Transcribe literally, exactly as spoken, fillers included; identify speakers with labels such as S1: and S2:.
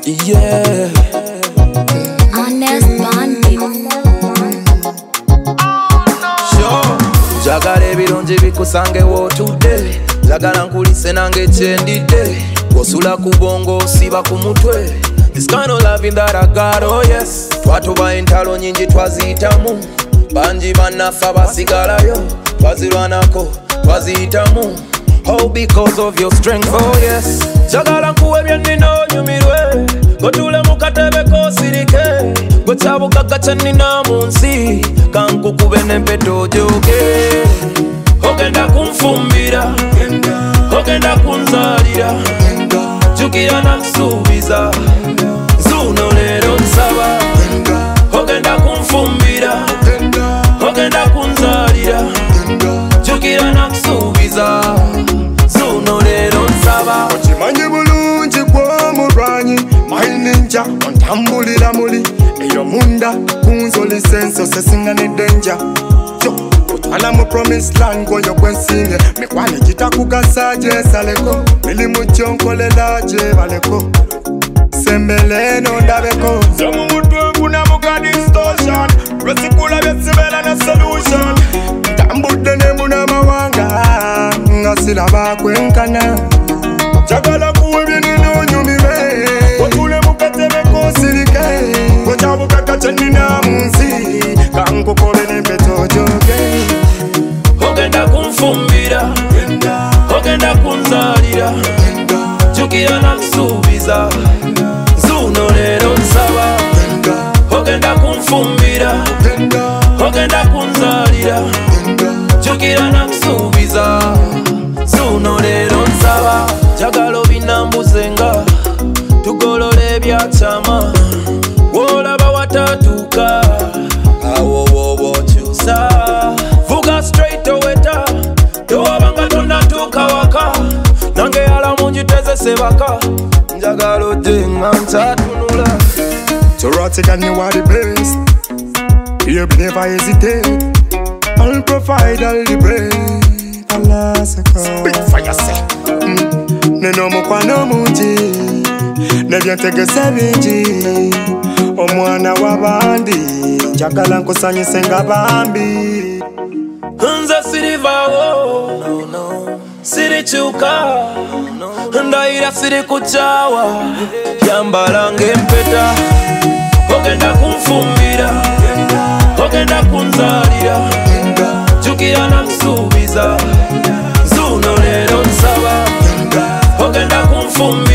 S1: Yeah.
S2: Honest Bandit.
S1: Sure. Jagala ebirungi bikusangewo today. Jagala nkulise nange kyendidde. Gosula ku bongo siba ku mutwe. This kind of loving that I got, oh yes. Twatuba entalo nyingi twaziyitamu. Banji banafa basigalayo. Twazirwanako, twaziyitamu. Oh, because of your strength, oh yes. Jagala nkuwe byenina onyumirwe. Gotule mukatebe kosirike. Gwechabuka gacha nina munsi. Kankukube nempeto joge. Ogenda kunfumbira, ogenda kunzalira. Jukira nakusubiza, zuno lero nsaba. Ogenda kunfumbira, ogenda kunzalira. Jukira nakusubiza, zuno lero nsaba.
S3: Okimanyi bulungi gw'omulwanyi maininja ontambulira muli eyo munda kunzoli senso sesinga ne denja otwala mu promised land gwoyo gwensinge mikwano gitakugasa gyesaleko mirimu gyonkolela gyebaleko sembeleno ndabeko zomumutwe nfunamuka distortion lwesikula byesibera ne solution ntambudde ne munamawanga nga siraba kwenkana Jagala kuwe byenina onyumirwe Otule mukatebe kosirike Gochabuka gacha nina munsi Kankukobe nempeto joge
S1: Ogenda kunfumbira, ogenda kunzalira. Jukira nakusubiza, zuno lero nsaba. Ogenda kunfumbira, ogenda kunzalira. Jukira nakusubiza, zuno lero nsaba. Jagala obinambuzenga, tugolole ebyakyama. Wolaba watatuuka, awo wowokyusa. Vuga straight oweta, towabanga tonatuuka waka. Nange yala munjiteze sebaka, njagala odde nga ntatunula.
S3: Torotic and you are the best Baby never hesitate I'll provide all the bread Alasaka Speak for yourself mm. Neno mukwano mungi Nebyentegese bingi Omwana w'abandi Njagala nkusanyise nga bambi
S1: Nze sirivaawo, no, no. Sirikyuka, no. Ndayira sirikukyawa, yambala ng'empeta. Ogenda kunfumbira, ogenda kunzalira. Jukira nakusubiza, zuno lero nsaba. Ogenda kunfumbira